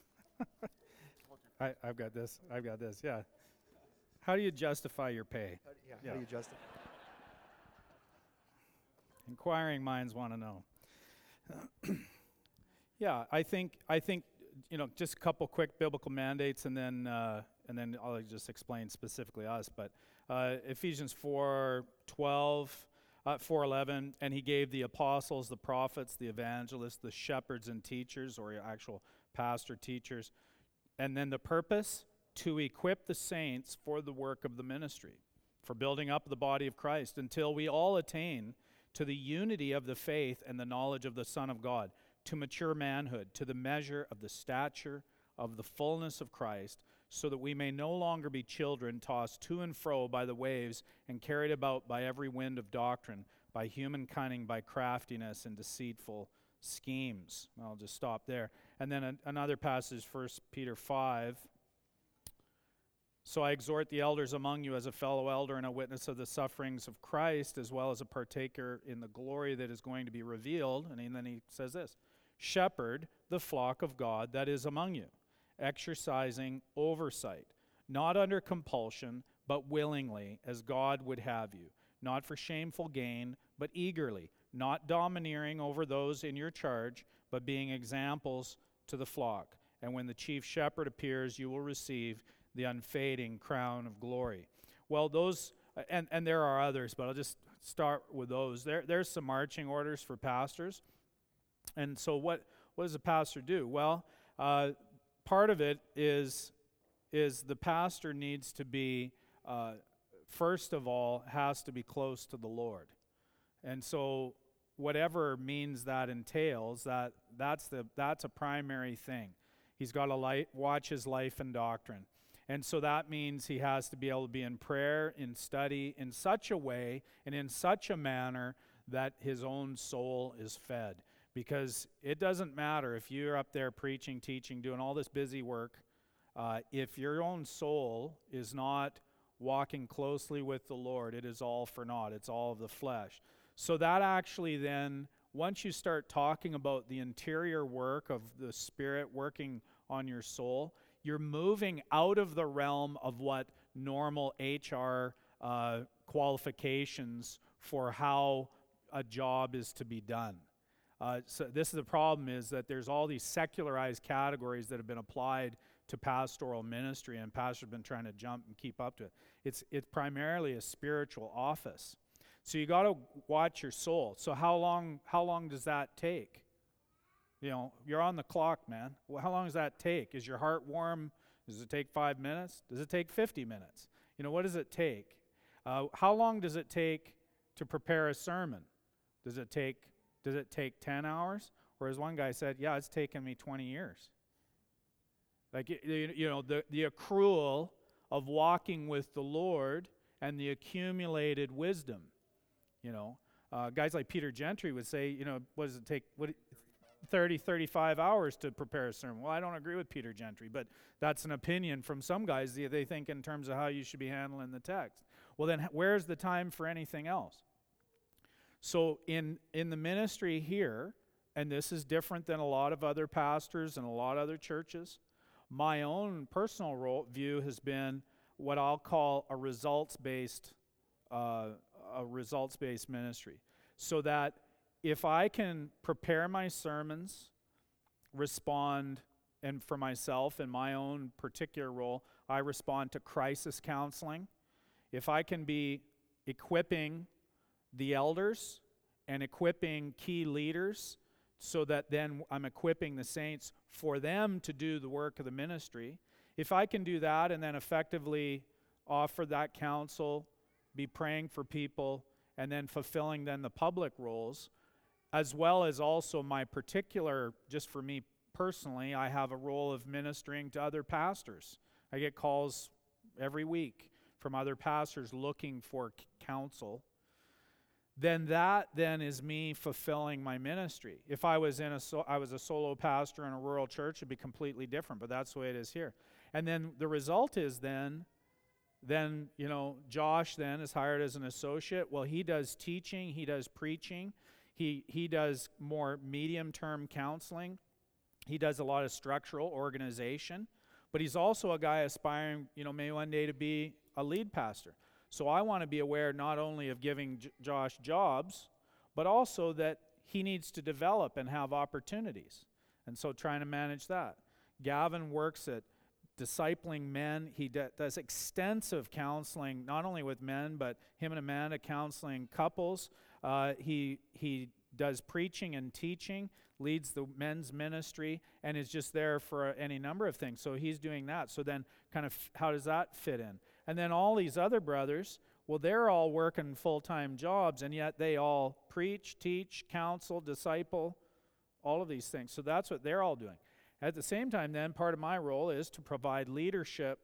I, I've got this. I've got this. Yeah. How do you justify your pay? How do, yeah, Yeah. how do you justify? Inquiring minds want to know. yeah, I think I think you know just a couple quick biblical mandates, and then uh, and then I'll just explain specifically us. But uh, Ephesians four twelve, uh, four eleven, and he gave the apostles, the prophets, the evangelists, the shepherds and teachers, or actual pastor teachers, and then the purpose to equip the saints for the work of the ministry, for building up the body of Christ until we all attain to the unity of the faith and the knowledge of the Son of God, to mature manhood, to the measure of the stature of the fullness of Christ, so that we may no longer be children tossed to and fro by the waves and carried about by every wind of doctrine, by human cunning, by craftiness and deceitful schemes. I'll just stop there. And then an, another passage, First Peter five. So I exhort the elders among you as a fellow elder and a witness of the sufferings of Christ, as well as a partaker in the glory that is going to be revealed. And then he says this, shepherd the flock of God that is among you, exercising oversight, not under compulsion, but willingly, as God would have you, not for shameful gain, but eagerly, not domineering over those in your charge, but being examples to the flock. And when the chief shepherd appears, you will receive the unfading crown of glory. Well, those, and, and there are others, but I'll just start with those. There, there's some marching orders for pastors. And so what, what does a pastor do? Well, uh, part of it is, is the pastor needs to be, uh, first of all, has to be close to the Lord. And so whatever means that entails, that, that's, the, that's a primary thing. He's got to light, watch his life and doctrine. And so that means he has to be able to be in prayer, in study, in such a way and in such a manner that his own soul is fed. Because it doesn't matter if you're up there preaching, teaching, doing all this busy work, uh, if your own soul is not walking closely with the Lord, it is all for naught. It's all of the flesh. So that actually then once you start talking about the interior work of the Spirit working on your soul, you're moving out of the realm of what normal H R uh, qualifications for how a job is to be done. Uh, so this is the problem, is that there's all these secularized categories that have been applied to pastoral ministry, and pastors have been trying to jump and keep up to it. It's, it's primarily a spiritual office. So you got to watch your soul. So how long how long does that take? You know, you're on the clock, man. Well, how long does that take? Is your heart warm? Does it take five minutes? Does it take fifty minutes? You know, what does it take? Uh, how long does it take to prepare a sermon? Does it take does it take ten hours? Or as one guy said, yeah, it's taken me twenty years. Like, you, you know, the, the accrual of walking with the Lord and the accumulated wisdom. You know, uh, guys like Peter Gentry would say, you know, what does it take? What, thirty, thirty-five hours to prepare a sermon. Well, I don't agree with Peter Gentry, but that's an opinion from some guys. They, they think in terms of how you should be handling the text. Well, then where's the time for anything else? So in, in the ministry here, and this is different than a lot of other pastors and a lot of other churches, my own personal role, view has been what I'll call a results-based uh, a results-based ministry, so that if I can prepare my sermons, respond, and for myself in my own particular role, I respond to crisis counseling. If I can be equipping the elders and equipping key leaders, so that then I'm equipping the saints for them to do the work of the ministry, if I can do that and then effectively offer that counsel, be praying for people, and then fulfilling then the public roles, as well as also my particular, just for me personally, I have a role of ministering to other pastors. I get calls every week from other pastors looking for c- counsel. Then that then is me fulfilling my ministry. If I was in a so, I was a solo pastor in a rural church, it'd be completely different, but that's the way it is here. And then the result is then Then, you know, Josh then is hired as an associate. Well, he does teaching, he does preaching, he he does more medium-term counseling, he does a lot of structural organization, but he's also a guy aspiring, you know, maybe one day to be a lead pastor. So I want to be aware not only of giving J- Josh jobs, but also that he needs to develop and have opportunities. And so trying to manage that. Gavin works at discipling men. He d- does extensive counseling, not only with men, but him and Amanda counseling couples. Uh, he he does preaching and teaching, leads the men's ministry, and is just there for uh, any number of things. So he's doing that. So then kind of f- how does that fit in? And then all these other brothers, well, they're all working full-time jobs, and yet they all preach, teach, counsel, disciple, all of these things. So that's what they're all doing. At the same time, then, part of my role is to provide leadership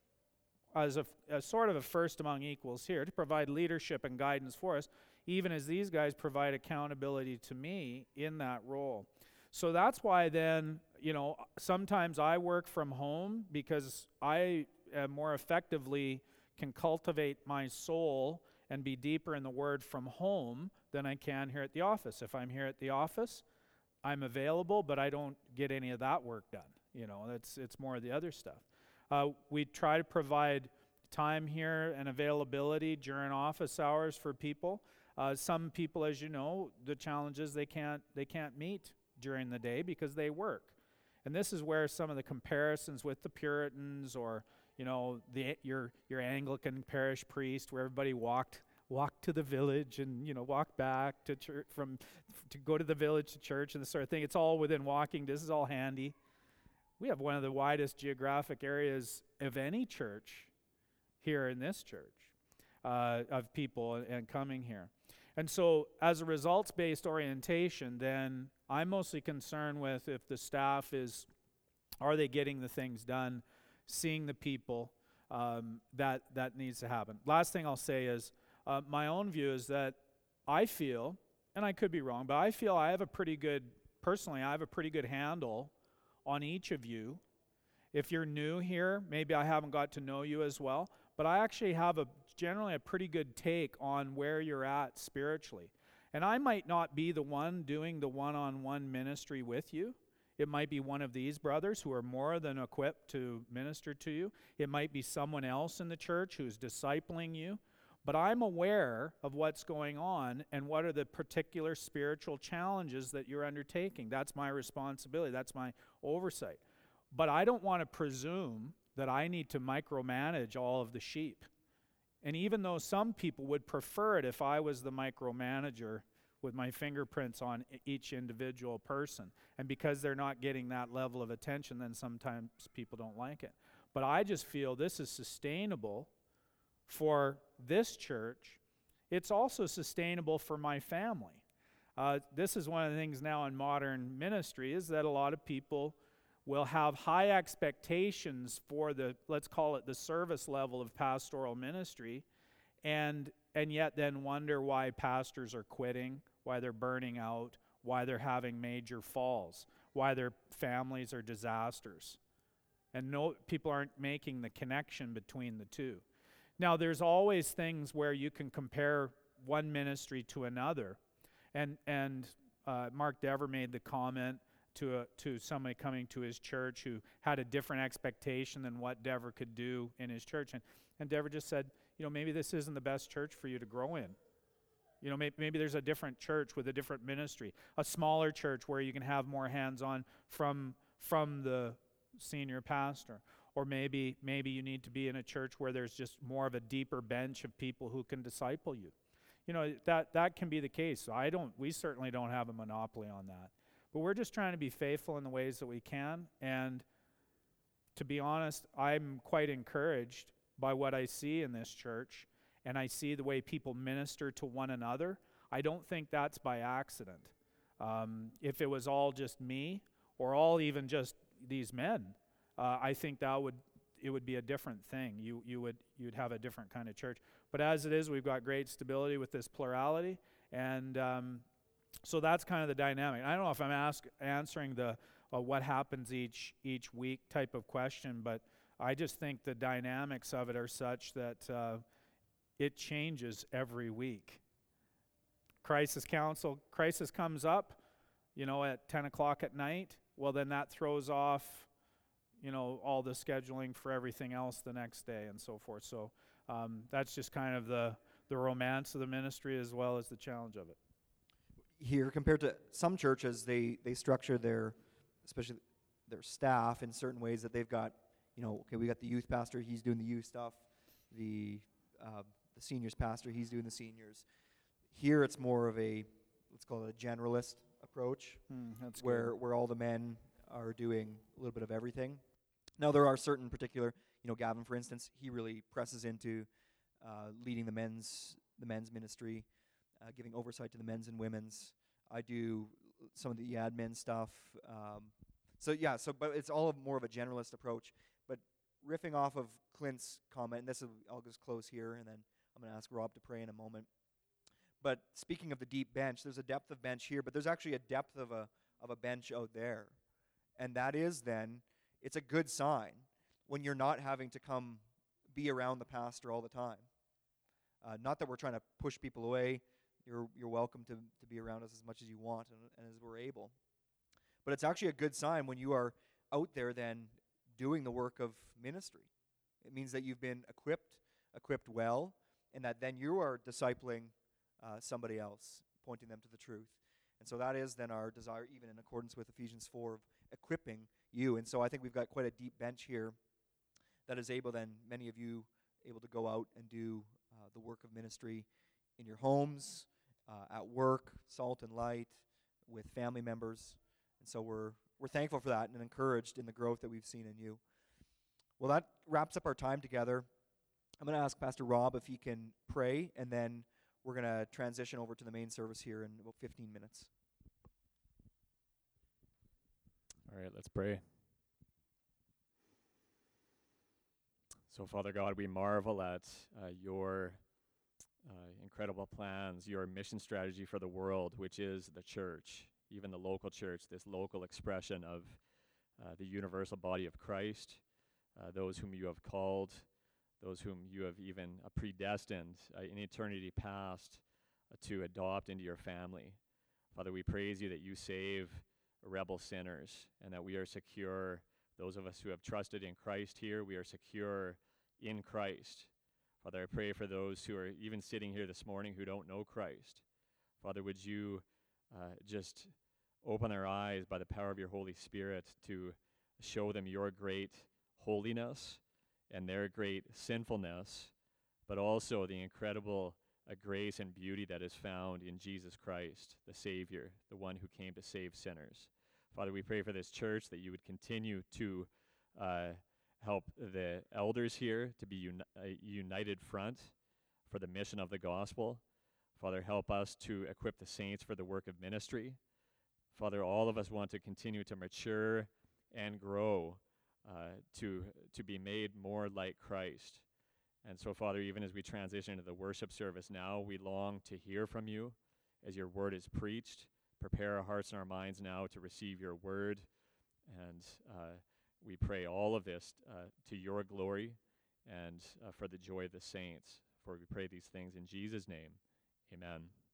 as a, a sort of a first among equals here, to provide leadership and guidance for us, even as these guys provide accountability to me in that role. So that's why then, you know, sometimes I work from home because I uh, more effectively can cultivate my soul and be deeper in the Word from home than I can here at the office. If I'm here at the office, I'm available, but I don't get any of that work done. You know, it's it's more of the other stuff. Uh, we try to provide time here and availability during office hours for people. Uh, some people, as you know, the challenge is they can't they can't meet during the day because they work. And this is where some of the comparisons with the Puritans, or you know, the your your Anglican parish priest, where everybody walked walked to the village and, you know, walk back to church from to go to the village to church and this sort of thing. It's all within walking. This is all handy. We have one of the widest geographic areas of any church here in this church uh, of people and, and coming here. And so as a results-based orientation, then I'm mostly concerned with if the staff is, are they getting the things done, seeing the people, um, that, that needs to happen. Last thing I'll say is, Uh, my own view is that I feel, and I could be wrong, but I feel I have a pretty good, personally, I have a pretty good handle on each of you. If you're new here, maybe I haven't got to know you as well, but I actually have a generally a pretty good take on where you're at spiritually. And I might not be the one doing the one-on-one ministry with you. It might be one of these brothers who are more than equipped to minister to you. It might be someone else in the church who's discipling you. But I'm aware of what's going on and what are the particular spiritual challenges that you're undertaking. That's my responsibility. That's my oversight. But I don't want to presume that I need to micromanage all of the sheep. And even though some people would prefer it if I was the micromanager with my fingerprints on each individual person, and because they're not getting that level of attention, then sometimes people don't like it. But I just feel this is sustainable for this church. It's also sustainable for my family. Uh, this is one of the things now in modern ministry, is that a lot of people will have high expectations for the, let's call it the service level of pastoral ministry, and and yet then wonder why pastors are quitting, why they're burning out, why they're having major falls, why their families are disasters. And no, people aren't making the connection between the two. Now, there's always things where you can compare one ministry to another. And and uh, Mark Dever made the comment to a, to somebody coming to his church who had a different expectation than what Dever could do in his church. And, and Dever just said, you know, maybe this isn't the best church for you to grow in. You know, maybe, maybe there's a different church with a different ministry, a smaller church where you can have more hands-on from from the senior pastor. Or maybe maybe you need to be in a church where there's just more of a deeper bench of people who can disciple you. You know, that that can be the case. I don't we certainly don't have a monopoly on that. But we're just trying to be faithful in the ways that we can. And to be honest, I'm quite encouraged by what I see in this church, and I see the way people minister to one another. I don't think that's by accident. Um, if it was all just me, or all even just these men, uh, I think that would it would be a different thing. You you would you'd have a different kind of church. But as it is, we've got great stability with this plurality, and um, so that's kind of the dynamic. I don't know if I'm ask, answering the uh, what happens each each week type of question, but I just think the dynamics of it are such that uh, it changes every week. Crisis council, crisis comes up, you know, at ten o'clock at night. Well, then that throws off, you know, all the scheduling for everything else the next day and so forth. So um, that's just kind of the the romance of the ministry as well as the challenge of it. Here, compared to some churches, they they structure their, especially their staff in certain ways that they've got, you know, okay, we got the youth pastor, he's doing the youth stuff. The uh, the seniors pastor, he's doing the seniors. Here, it's more of a, let's call it a generalist approach, Hmm, that's where good. where all the men are doing a little bit of everything. Now, there are certain particular, you know, Gavin, for instance, he really presses into uh, leading the men's the men's ministry, uh, giving oversight to the men's and women's. I do some of the admin stuff. Um, so yeah, so but it's all of more of a generalist approach. But riffing off of Clint's comment, and this is, I'll just close here, and then I'm going to ask Rob to pray in a moment. But speaking of the deep bench, there's a depth of bench here, but there's actually a depth of a of a bench out there, and that is then it's a good sign when you're not having to come be around the pastor all the time. Uh, not that we're trying to push people away. You're you're welcome to, to be around us as much as you want and, and as we're able. But it's actually a good sign when you are out there then doing the work of ministry. It means that you've been equipped, equipped well, and that then you are discipling uh, somebody else, pointing them to the truth. And so that is then our desire, even in accordance with Ephesians four, of equipping you. And so I think we've got quite a deep bench here that is able then, many of you, able to go out and do uh, the work of ministry in your homes, uh, at work, salt and light, with family members. And so we're we're thankful for that and encouraged in the growth that we've seen in you. Well, that wraps up our time together. I'm going to ask Pastor Rob if he can pray, and then we're going to transition over to the main service here in about fifteen minutes. All right, let's pray. So, Father God, we marvel at uh, your uh, incredible plans, your mission strategy for the world, which is the church, even the local church, this local expression of uh, the universal body of Christ, uh, those whom you have called, those whom you have even uh, predestined uh, in eternity past to adopt into your family. Father, we praise you that you save rebel sinners and that we are secure. Those of us who have trusted in Christ here, we are secure in Christ. Father, I pray for those who are even sitting here this morning who don't know Christ. Father, would you uh, just open their eyes by the power of your Holy Spirit to show them your great holiness and their great sinfulness, but also the incredible uh, grace and beauty that is found in Jesus Christ, the Savior, the one who came to save sinners. Father, we pray for this church that you would continue to uh, help the elders here to be uni- a united front for the mission of the gospel. Father, help us to equip the saints for the work of ministry. Father, all of us want to continue to mature and grow uh, to, to be made more like Christ. And so, Father, even as we transition into the worship service now, we long to hear from you as your word is preached. Prepare our hearts and our minds now to receive your word. And uh, we pray all of this uh, to your glory and uh, for the joy of the saints. For we pray these things in Jesus' name. Amen.